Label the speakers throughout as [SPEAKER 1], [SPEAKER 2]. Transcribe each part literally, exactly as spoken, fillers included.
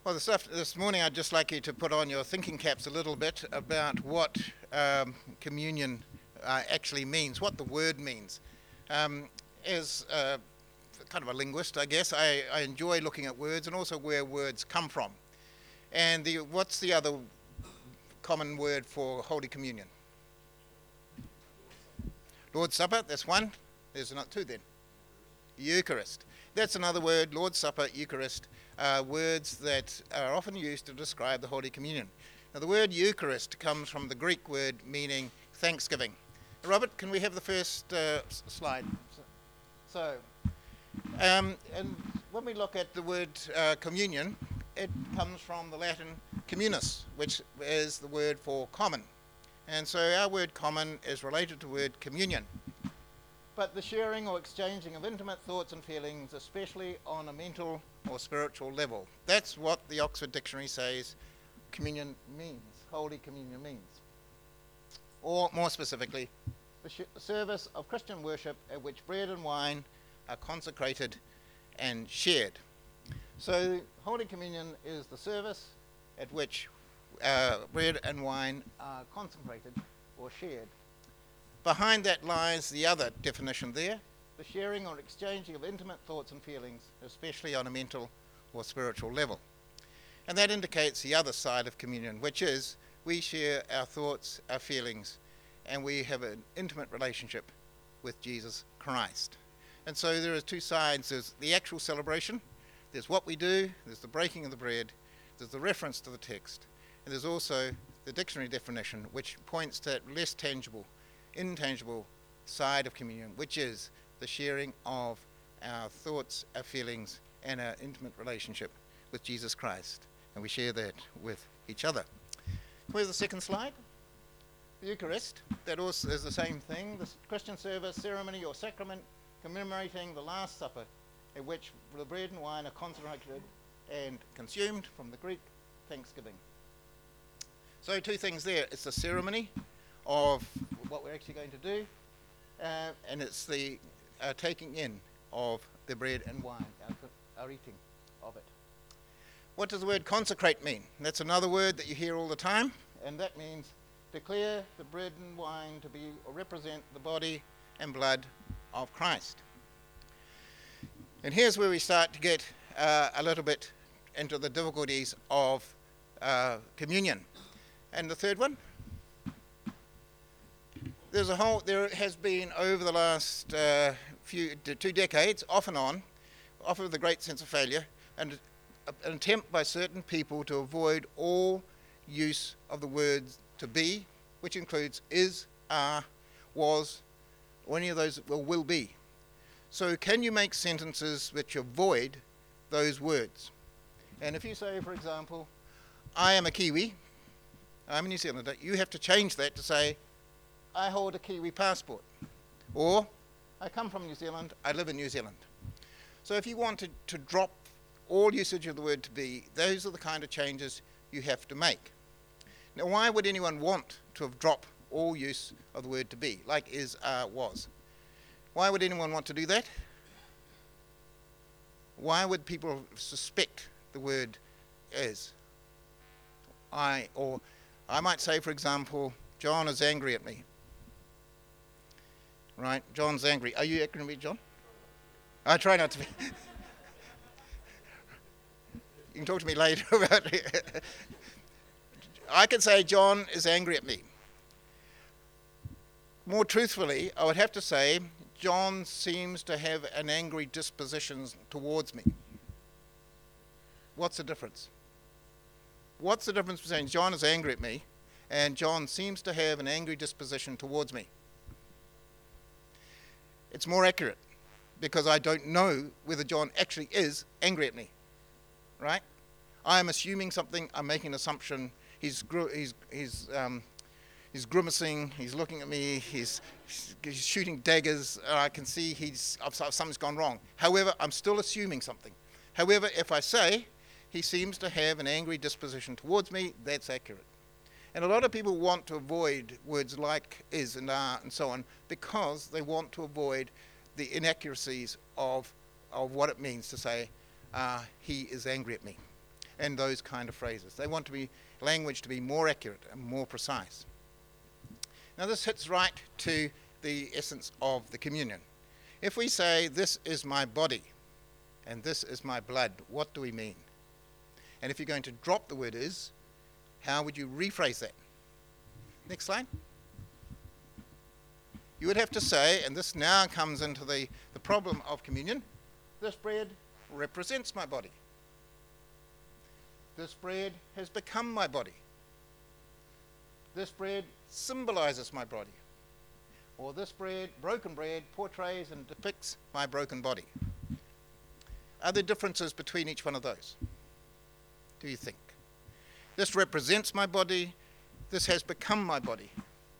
[SPEAKER 1] Well, this, after, this morning I'd just like you to put on your thinking caps a little bit about what um, communion uh, actually means, what the word means. Um, as uh, kind of a linguist, I guess, I, I enjoy looking at words and also where words come from. And the, what's the other common word for Holy Communion? Lord's Supper, that's one. There's not two then. Eucharist. That's another word, Lord's Supper, Eucharist. Uh, words that are often used to describe the Holy Communion. Now, the word Eucharist comes from the Greek word meaning thanksgiving. Robert, can we have the first uh, s- slide? So, um, and when we look at the word uh, communion, it comes from the Latin communis, which is the word for common. And so our word common is related to the word communion. But the sharing or exchanging of intimate thoughts and feelings, especially on a mental or spiritual level. That's what the Oxford Dictionary says communion means, Holy Communion means. Or more specifically, the sh- service of Christian worship at which bread and wine are consecrated and shared. So Holy Communion is the service at which uh, bread and wine are consecrated or shared. Behind that lies the other definition there, the sharing or exchanging of intimate thoughts and feelings, especially on a mental or spiritual level. And that indicates the other side of communion, which is we share our thoughts, our feelings, and we have an intimate relationship with Jesus Christ. And so there are two sides. There's the actual celebration, there's what we do, there's the breaking of the bread, there's the reference to the text, and there's also the dictionary definition, which points to that less tangible, intangible side of communion, which is the sharing of our thoughts, our feelings, and our intimate relationship with Jesus Christ. And we share that with each other. Where's the second slide? The Eucharist. That also is the same thing. The Christian service, ceremony, or sacrament commemorating the Last Supper, in which the bread and wine are consecrated and consumed, from the Greek, thanksgiving. So two things there. It's the ceremony of what we're actually going to do, uh, and it's the uh, taking in of the bread and wine, our, our eating of it. What does the word consecrate mean? That's another word that you hear all the time, and that means declare the bread and wine to be or represent the body and blood of Christ. And here's where we start to get uh, a little bit into the difficulties of uh, communion. And the third one? There's a whole, there has been over the last uh, few, two decades, off and on, off of the great sense of failure, and an attempt by certain people to avoid all use of the words to be, which includes is, are, was, or any of those, well, will be. So can you make sentences which avoid those words? And if you say, for example, I am a Kiwi, I'm a New Zealander, you have to change that to say, I hold a Kiwi passport. Or, I come from New Zealand, I live in New Zealand. So if you want to, to drop all usage of the word to be, those are the kind of changes you have to make. Now, why would anyone want to have dropped all use of the word to be, like is, are, was? Why would anyone want to do that? Why would people suspect the word is? I, or I might say, for example, John is angry at me. Right, John's angry. Are you angry at me, John? I try not to be. You can talk to me later about it. I can say John is angry at me. More truthfully, I would have to say John seems to have an angry disposition towards me. What's the difference? What's the difference between John is angry at me and John seems to have an angry disposition towards me? It's more accurate because I don't know whether John actually is angry at me, right? I am assuming something, I'm making an assumption, he's gr- he's he's um, he's grimacing, he's looking at me, he's, he's shooting daggers, uh, I can see he's something's gone wrong. However, I'm still assuming something. However, if I say he seems to have an angry disposition towards me, that's accurate. And a lot of people want to avoid words like is and are and so on because they want to avoid the inaccuracies of, of what it means to say, uh, he is angry at me. and those kind of phrases. They want to be language to be more accurate and more precise. Now this hits right to the essence of the communion. If we say, this is my body and this is my blood, what do we mean? And if you're going to drop the word is, how would you rephrase that? Next slide. You would have to say, and this now comes into the, the problem of communion, this bread represents my body. This bread has become my body. This bread symbolizes my body. Or this bread, broken bread, portrays and depicts my broken body. Are there differences between each one of those? Do you think? This represents my body. This has become my body.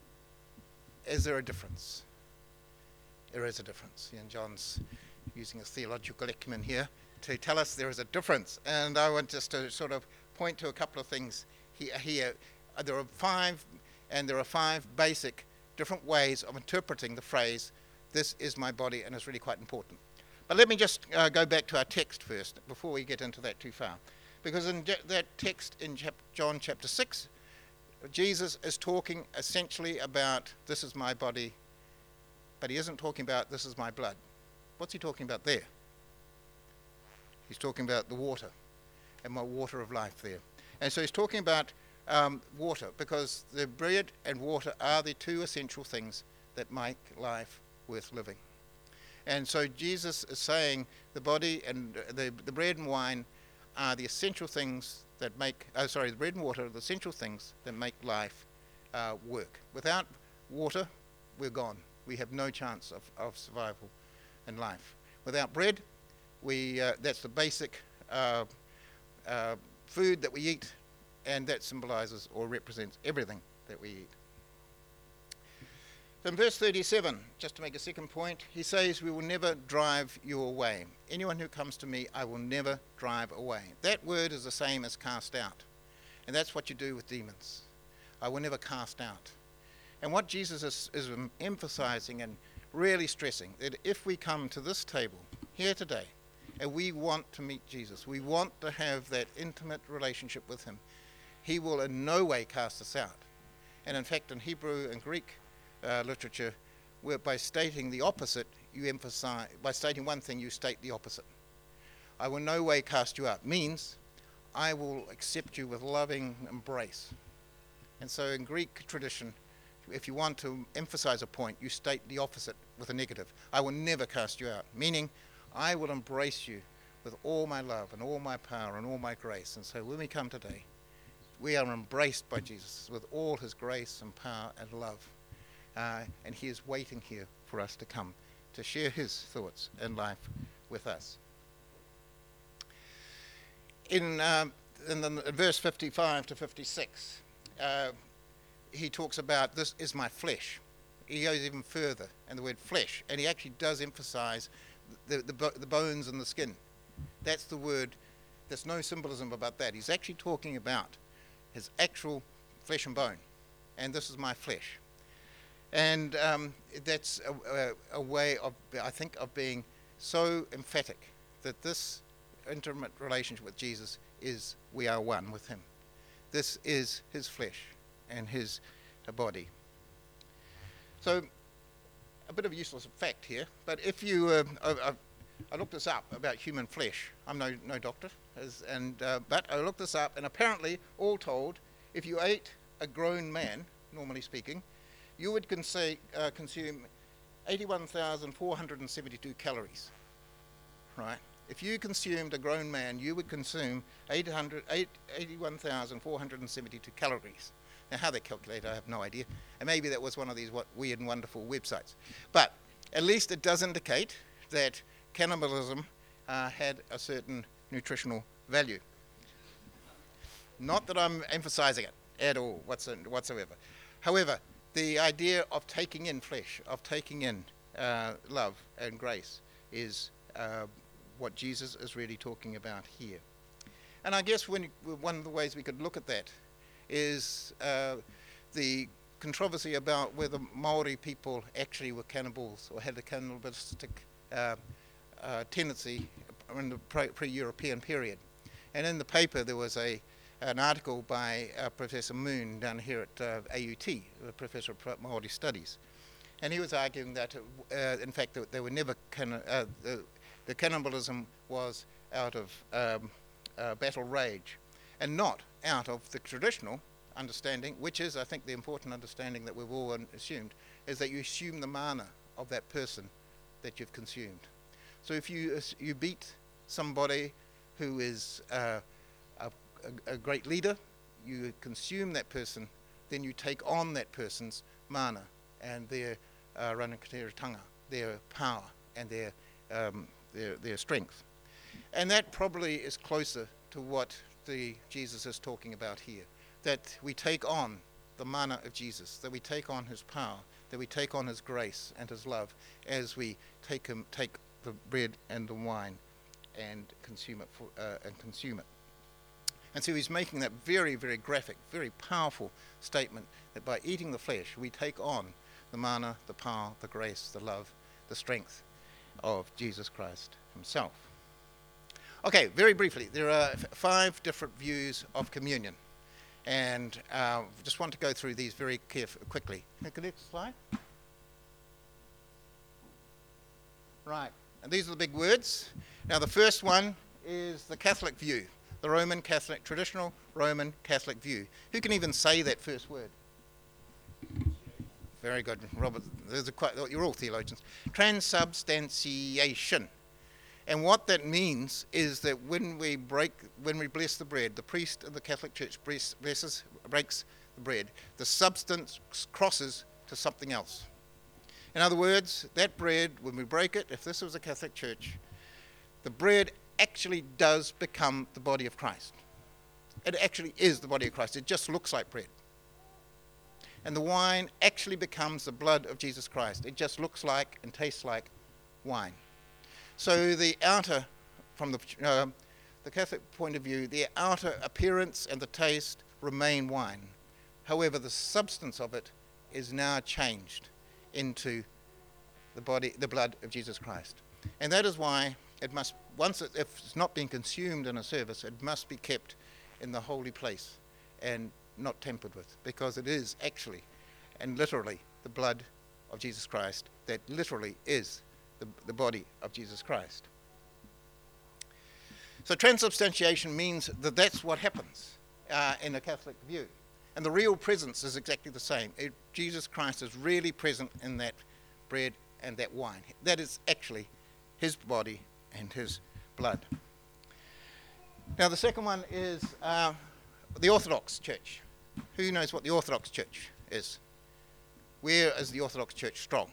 [SPEAKER 1] Is there a difference? There is a difference. And John's using a theological acumen here to tell us there is a difference. And I want just to sort of point to a couple of things here. here. There are five, and there are five basic different ways of interpreting the phrase, this is my body, and it's really quite important. But let me just uh, go back to our text first, before we get into that too far. Because in that text in chap- John chapter six, Jesus is talking essentially about, this is my body, but he isn't talking about, this is my blood. What's he talking about there? He's talking about the water, and my water of life there. And so he's talking about um, water, because the bread and water are the two essential things that make life worth living. And so Jesus is saying the body and the, the bread and wine are the essential things that make, oh sorry, the bread and water are the essential things that make life uh, work. Without water, we're gone. We have no chance of, of survival in life. Without bread, we uh, that's the basic uh, uh, food that we eat, and that symbolizes or represents everything that we eat. So in verse thirty-seven, just to make a second point, he says, we will never drive you away. Anyone who comes to me, I will never drive away. That word is the same as cast out. And that's what you do with demons. I will never cast out. And what Jesus is, is emphasizing and really stressing, that if we come to this table here today, and we want to meet Jesus, we want to have that intimate relationship with him, he will in no way cast us out. And in fact, in Hebrew and Greek uh, literature, where by stating the opposite, you emphasize, by stating one thing, you state the opposite. I will no way cast you out means I will accept you with loving embrace. And so in Greek tradition, if you want to emphasize a point, you state the opposite with a negative. I will never cast you out, meaning I will embrace you with all my love and all my power and all my grace. And so when we come today, we are embraced by Jesus with all his grace and power and love. Uh, and he is waiting here for us to come to share his thoughts and life with us. In, um, in, the, in verse fifty-five to fifty-six, uh, he talks about, this is my flesh. He goes even further in the word flesh, and he actually does emphasize the, the, bo- the bones and the skin. That's the word, there's no symbolism about that. He's actually talking about his actual flesh and bone, and this is my flesh. And um, that's a, a, a way of, I think, of being so emphatic that this intimate relationship with Jesus is, we are one with him. This is his flesh and his uh, body. So, a bit of a useless fact here, but if you, uh, I, I looked this up about human flesh. I'm no no doctor, as, and uh, but I looked this up, and apparently, all told, if you ate a grown man, normally speaking, you would consume, uh, consume eighty-one thousand four hundred seventy-two calories, right? If you consumed a grown man, you would consume eighty-one thousand four hundred seventy-two calories. Now, how they calculate, I have no idea. And maybe that was one of these what, weird and wonderful websites. But at least it does indicate that cannibalism uh, had a certain nutritional value. Not that I'm emphasizing it at all whatsoever. However, the idea of taking in flesh, of taking in uh, love and grace is uh, what Jesus is really talking about here. And I guess when, one of the ways we could look at that is uh, the controversy about whether Maori people actually were cannibals or had a cannibalistic uh, uh, tendency in the pre- pre-European period. And in the paper there was a an article by uh, Professor Moon down here at uh, A U T, the Professor of Māori Studies. And he was arguing that, uh, in fact, that they were never canna- uh, the, the cannibalism was out of um, uh, battle rage, and not out of the traditional understanding, which is, I think, the important understanding that we've all assumed, is that you assume the mana of that person that you've consumed. So if you you beat somebody who is uh, a, a, a great leader, you consume that person, then you take on that person's mana and their uh, ranakatiratanga, their power and their, um, their their strength. And that probably is closer to what the Jesus is talking about here, that we take on the mana of Jesus, that we take on his power, that we take on his grace and his love as we take him take the bread and the wine and consume it for, uh, and consume it. And so he's making that very, very graphic, very powerful statement that by eating the flesh, we take on the mana, the power, the grace, the love, the strength of Jesus Christ himself. Okay, very briefly, there are f- five different views of communion. And uh, just want to go through these very caref- quickly. Can the next slide? Right, and these are the big words. Now the first one is the Catholic view, the Roman Catholic, traditional Roman Catholic view. Who can even say that first word? Very good, Robert. There's a quite, you're all theologians. Transubstantiation. And what that means is that when we break, when we bless the bread, the priest of the Catholic Church blesses, breaks the bread, the substance crosses to something else. In other words, that bread, when we break it, if this was a Catholic Church, the bread actually does become the body of Christ. It actually is the body of Christ. It just looks like bread. And the wine actually becomes the blood of Jesus Christ. It just looks like and tastes like wine. So the outer, from the, uh, the Catholic point of view, the outer appearance and the taste remain wine. However, the substance of it is now changed into the body, the blood of Jesus Christ. And that is why it must, once it, if it's not being consumed in a service, it must be kept in the holy place and not tampered with, because it is actually and literally the blood of Jesus Christ that literally is the, the body of Jesus Christ. So transubstantiation means that that's what happens uh, in a Catholic view. And the real presence is exactly the same. It, Jesus Christ is really present in that bread and that wine. That is actually his body and his blood. Now the second one is uh, the Orthodox Church. Who knows what the Orthodox Church is? Where is the Orthodox Church strong?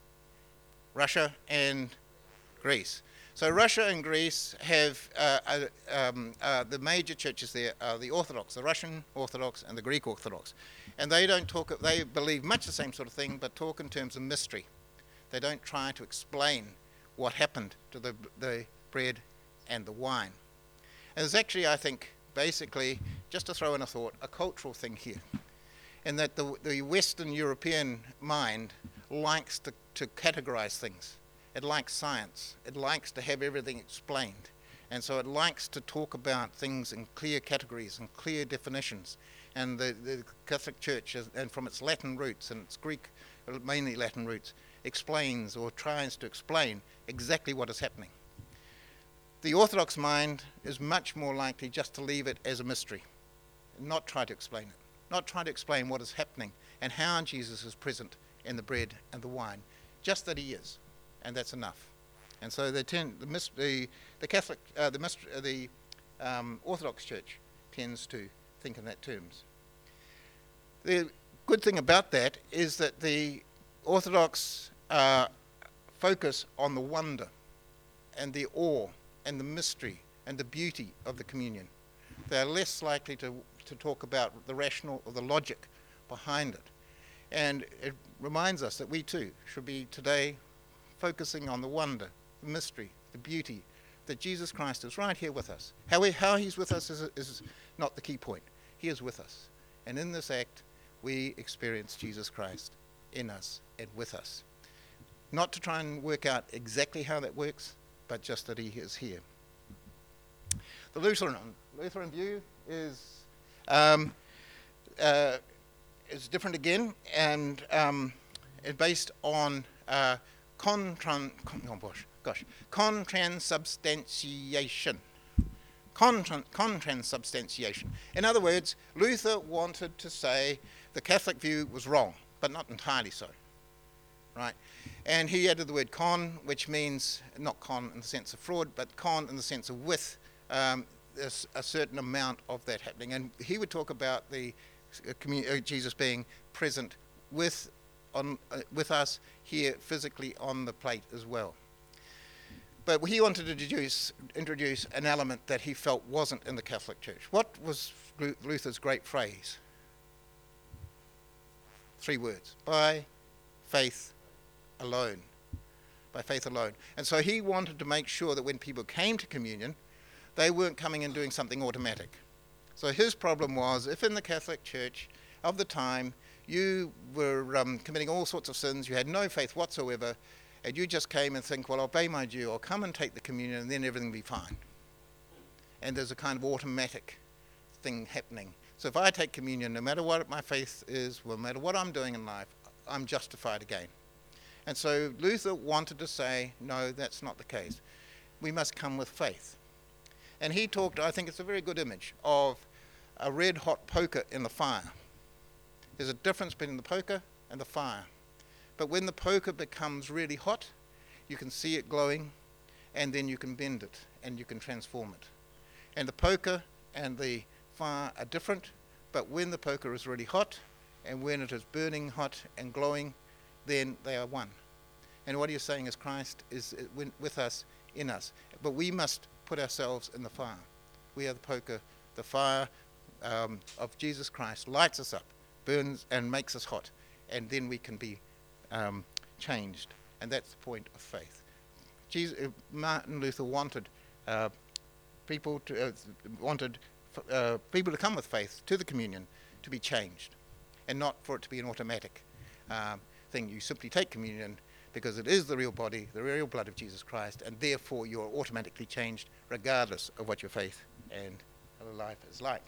[SPEAKER 1] Russia and Greece. So Russia and Greece have uh, uh, um, uh, the major churches there are the Orthodox, the Russian Orthodox and the Greek Orthodox, and they don't talk. They believe much the same sort of thing, but talk in terms of mystery. They don't try to explain what happened to the the bread and the wine. And there's actually, I think, basically, just to throw in a thought, a cultural thing here, in that the the Western European mind likes to, to categorize things. It likes science. It likes to have everything explained. And so it likes to talk about things in clear categories and clear definitions. And the, the Catholic Church, is, and from its Latin roots and its Greek, mainly Latin roots, explains or tries to explain exactly what is happening. The Orthodox mind is much more likely just to leave it as a mystery, not try to explain it, not try to explain what is happening and how Jesus is present in the bread and the wine, just that he is, and that's enough. And so they tend, the the, the Catholic, uh, the, uh, the um, Orthodox Church tends to think in that terms. The good thing about that is that the Orthodox uh, focus on the wonder and the awe and the mystery and the beauty of the communion. They are less likely to to talk about the rational or the logic behind it. And it reminds us that we too should be today focusing on the wonder, the mystery, the beauty, that Jesus Christ is right here with us. How, we, how he's with us is, is not the key point. He is with us. And in this act, we experience Jesus Christ in us and with us. Not to try and work out exactly how that works, but just that he is here. The Lutheran, Lutheran view is um, uh, is different again, and um, it's based on uh, contran, con, oh gosh, gosh, contransubstantiation. Contran, contransubstantiation. In other words, Luther wanted to say the Catholic view was wrong, but not entirely so. Right? And he added the word con, which means not con in the sense of fraud, but con in the sense of with um, a, a certain amount of that happening. And he would talk about the uh, commun- uh, Jesus being present with on uh, with us here physically on the plate as well. But he wanted to introduce, introduce an element that he felt wasn't in the Catholic Church. What was Luther's great phrase? Three words: by faith alone. By faith alone. And so he wanted to make sure that when people came to communion, they weren't coming and doing something automatic. So his problem was, if in the Catholic Church of the time you were um, committing all sorts of sins, you had no faith whatsoever, and you just came and think, well, I'll pay my due, I'll come and take the communion, and then everything will be fine. And there's a kind of automatic thing happening. So if I take communion, no matter what my faith is, no matter what I'm doing in life, I'm justified again. And so Luther wanted to say, no, that's not the case. We must come with faith. And he talked, I think it's a very good image, of a red-hot poker in the fire. There's a difference between the poker and the fire. But when the poker becomes really hot, you can see it glowing, and then you can bend it, and you can transform it. And the poker and the fire are different, but when the poker is really hot, and when it is burning hot and glowing, then they are one. And what he is saying is Christ is with us, in us. But we must put ourselves in the fire. We are the poker. The fire um, of Jesus Christ lights us up, burns and makes us hot, and then we can be um, changed. And that's the point of faith. Jesus, uh, Martin Luther wanted uh, people to uh, wanted uh, people to come with faith to the communion to be changed, and not for it to be an automatic um, thing. You simply take communion because it is the real body, the real blood of Jesus Christ, and therefore you are automatically changed regardless of what your faith and life is like.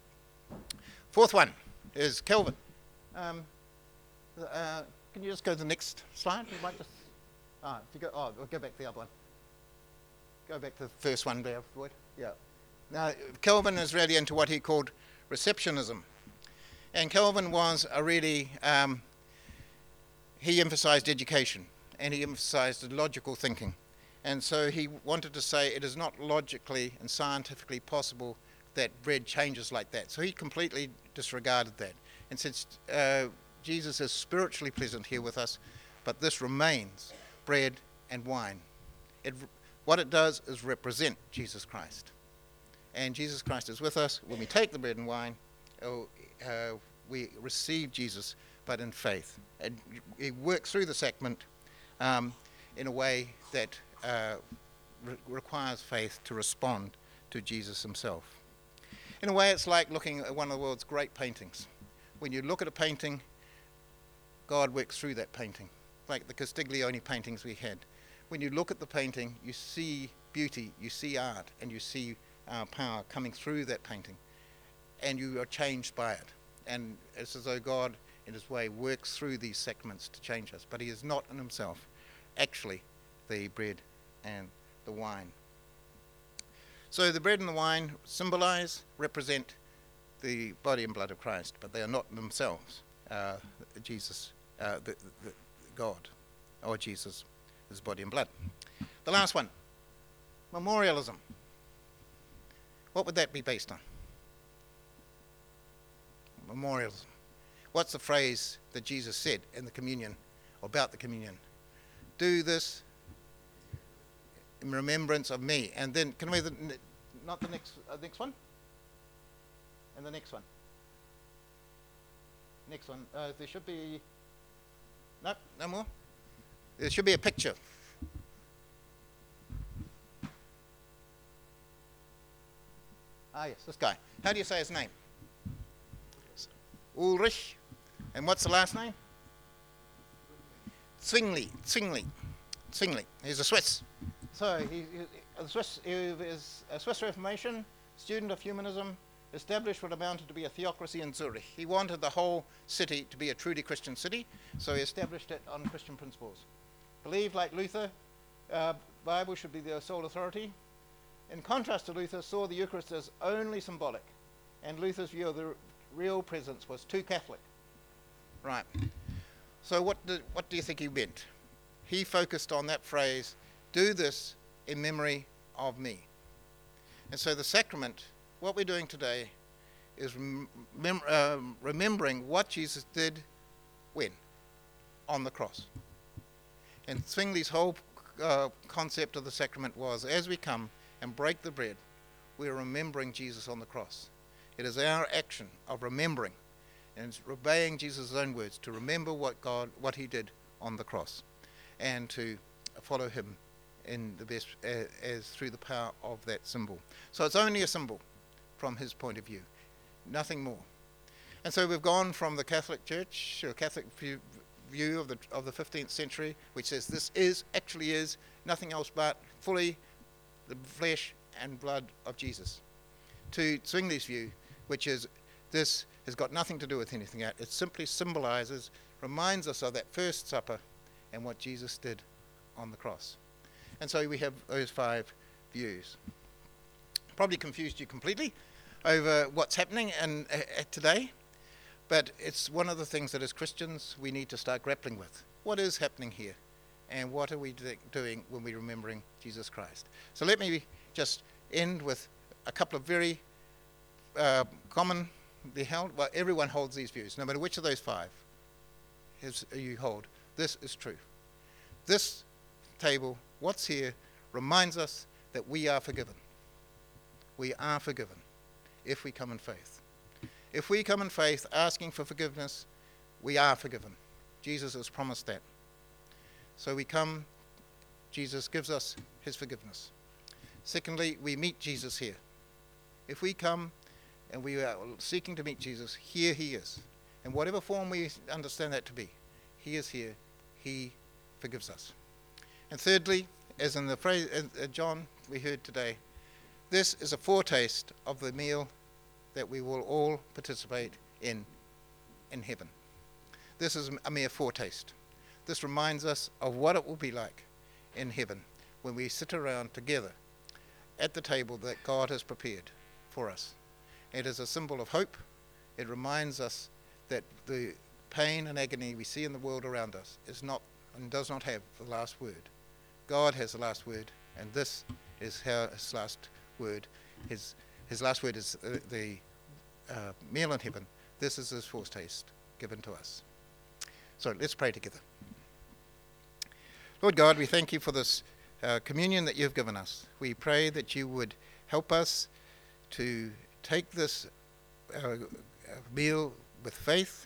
[SPEAKER 1] Fourth one is Calvin. Um, uh, can you just go to the next slide? You might just, oh, if you go, oh, we'll go back to the other one. Go back to the first one there, Floyd. Yeah. Now, Calvin is really into what he called receptionism. And Calvin was a really, um, he emphasized education, and he emphasized logical thinking. And so he wanted to say it is not logically and scientifically possible that bread changes like that. So he completely disregarded that and said, uh, Jesus is spiritually present here with us, but this remains bread and wine. It, what it does is represent Jesus Christ. And Jesus Christ is with us. When we take the bread and wine, oh, uh, we receive Jesus, but in faith. And he works through the sacrament um, in a way that uh, re- requires faith to respond to Jesus himself. In a way, it's like looking at one of the world's great paintings. When you look at a painting, God works through that painting, like the Castiglione paintings we had. When you look at the painting, you see beauty, you see art, and you see uh, power coming through that painting, and you are changed by it. And it's as though God, in his way, works through these sacraments to change us, but he is not in himself actually the bread and the wine. So the bread and the wine symbolize, represent the body and blood of Christ, but they are not themselves uh, Jesus, uh, the, the, God, or Jesus, his body and blood. The last one, memorialism. What would that be based on? Memorialism. What's the phrase that Jesus said in the communion, or about the communion? Do this in remembrance of me. And then, can we, the, not the next, uh, next one? And the next one. Next one. Uh, there should be, no, no more. There should be a picture. Ah, yes, this guy. How do you say his name? Ulrich. And what's the last name? Zwingli. Zwingli. Zwingli. He's a Swiss. So he, he, a Swiss he is a Swiss Reformation, student of humanism, established what amounted to be a theocracy in Zurich. He wanted the whole city to be a truly Christian city, so he established it on Christian principles. Believed, like Luther, uh, Bible should be the sole authority. In contrast to Luther, saw the Eucharist as only symbolic, and Luther's view of the r- real presence was too Catholic. Right. So what do, what do you think he meant? He focused on that phrase, do this in memory of me. And so the sacrament, what we're doing today, is rem- uh, remembering what Jesus did when? On the cross. And Zwingli's whole uh, concept of the sacrament was, as we come and break the bread, we are remembering Jesus on the cross. It is our action of remembering and obeying Jesus' own words to remember what God, what he did on the cross, and to follow him in the best uh, as through the power of that symbol. So it's only a symbol from his point of view, nothing more. And so we've gone from the Catholic Church, or Catholic view, view of the of the fifteenth century, which says this is actually is nothing else but fully the flesh and blood of Jesus, to Zwingli's view, which is this has got nothing to do with anything else. It simply symbolizes, reminds us of that first supper and what Jesus did on the cross. And so we have those five views. Probably confused you completely over what's happening and uh, today, but it's one of the things that as Christians we need to start grappling with. What is happening here, and what are we do- doing when we're remembering Jesus Christ? So let me just end with a couple of very uh, common, they held, well, everyone holds these views, no matter which of those five is, you hold. This is true. This table, what's here, reminds us that we are forgiven. We are forgiven if we come in faith. If we come in faith asking for forgiveness, we are forgiven. Jesus has promised that. So we come, Jesus gives us his forgiveness. Secondly, we meet Jesus here. If we come and we are seeking to meet Jesus, here he is. In whatever form we understand that to be, he is here. He forgives us. And thirdly, as in the phrase uh, John we heard today, this is a foretaste of the meal that we will all participate in in heaven. This is a mere foretaste. This reminds us of what it will be like in heaven when we sit around together at the table that God has prepared for us. It is a symbol of hope. It reminds us that the pain and agony we see in the world around us is not and does not have the last word. God has the last word, and this is how his last word, his his last word is uh, the uh, meal in heaven. This is his foretaste given to us. So let's pray together. Lord God, we thank you for this uh, communion that you've given us. We pray that you would help us to take this uh, meal with faith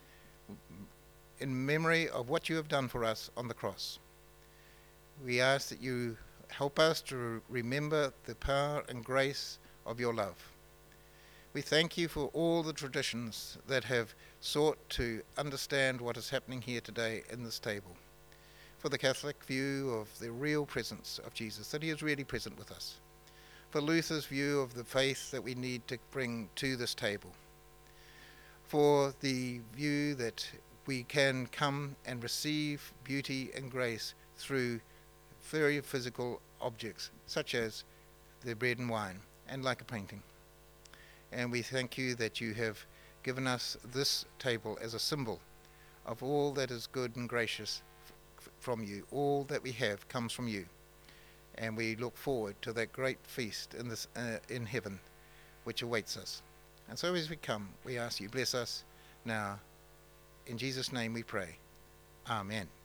[SPEAKER 1] in memory of what you have done for us on the cross. We ask that you help us to remember the power and grace of your love. We thank you for all the traditions that have sought to understand what is happening here today in this table. For the Catholic view of the real presence of Jesus, that he is really present with us. For Luther's view of the faith that we need to bring to this table. For the view that we can come and receive beauty and grace through very physical objects, such as the bread and wine, and like a painting. And we thank you that you have given us this table as a symbol of all that is good and gracious f- from you. All that we have comes from you. And we look forward to that great feast in this uh, in heaven, which awaits us. And so as we come, we ask you, bless us now. In Jesus' name we pray. Amen.